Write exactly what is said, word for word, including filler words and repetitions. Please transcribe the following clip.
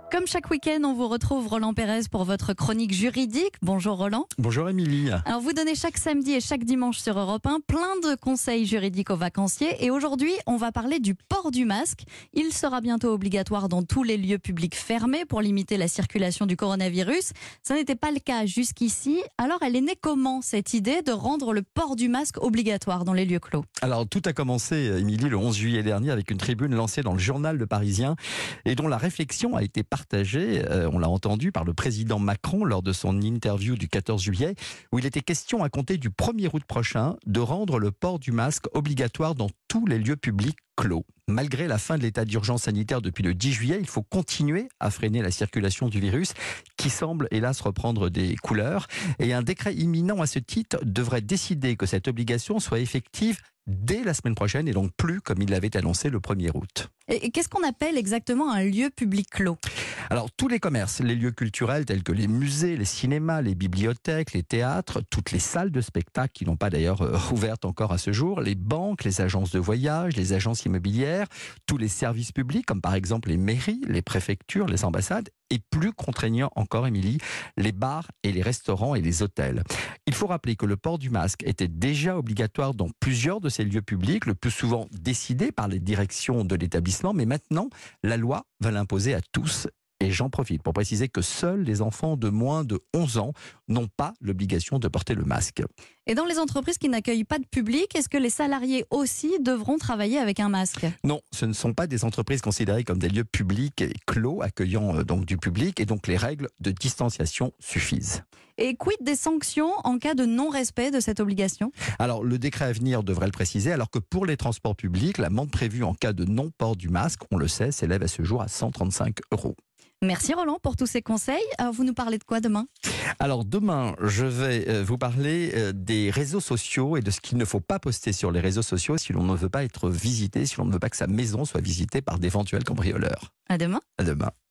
Comme chaque week-end, on vous retrouve Roland Pérez pour votre chronique juridique. Bonjour Roland. Bonjour Émilie. Alors vous donnez chaque samedi et chaque dimanche sur Europe un plein de conseils juridiques aux vacanciers. Et aujourd'hui, on va parler du port du masque. Il sera bientôt obligatoire dans tous les lieux publics fermés pour limiter la circulation du coronavirus. Ça n'était pas le cas jusqu'ici. Alors elle est née comment cette idée de rendre le port du masque obligatoire dans les lieux clos? Alors tout a commencé, Émilie, le onze juillet dernier avec une tribune lancée dans le journal Le Parisien et dont la réflexion a été partagée, euh, on l'a entendu, par le président Macron lors de son interview du quatorze juillet, où il était question à compter du premier août prochain de rendre le port du masque obligatoire dans tous les lieux publics clos. Malgré la fin de l'état d'urgence sanitaire depuis le dix juillet, il faut continuer à freiner la circulation du virus qui semble hélas reprendre des couleurs. Et un décret imminent à ce titre devrait décider que cette obligation soit effective dès la semaine prochaine et donc plus comme il l'avait annoncé le premier août. Et qu'est-ce qu'on appelle exactement un lieu public clos? Alors tous les commerces, les lieux culturels tels que les musées, les cinémas, les bibliothèques, les théâtres, toutes les salles de spectacle qui n'ont pas d'ailleurs euh, ouvertes encore à ce jour, les banques, les agences de voyage, les agences immobilières, tous les services publics comme par exemple les mairies, les préfectures, les ambassades et plus contraignant encore, Émilie, les bars et les restaurants et les hôtels. Il faut rappeler que le port du masque était déjà obligatoire dans plusieurs de ces lieux publics, le plus souvent décidé par les directions de l'établissement, mais maintenant, la loi va l'imposer à tous. Et j'en profite pour préciser que seuls les enfants de moins de onze ans n'ont pas l'obligation de porter le masque. Et dans les entreprises qui n'accueillent pas de public, est-ce que les salariés aussi devront travailler avec un masque? Non, ce ne sont pas des entreprises considérées comme des lieux publics et clos, accueillant euh, donc du public, et donc les règles de distanciation suffisent. Et quid des sanctions en cas de non-respect de cette obligation? Alors, le décret à venir devrait le préciser, alors que pour les transports publics, l'amende prévue en cas de non-port du masque, on le sait, s'élève à ce jour à cent trente-cinq euros. Merci Roland pour tous ces conseils. Alors vous nous parlez de quoi demain? Alors demain, je vais vous parler des réseaux sociaux et de ce qu'il ne faut pas poster sur les réseaux sociaux si l'on ne veut pas être visité, si l'on ne veut pas que sa maison soit visitée par d'éventuels cambrioleurs. À demain. À demain.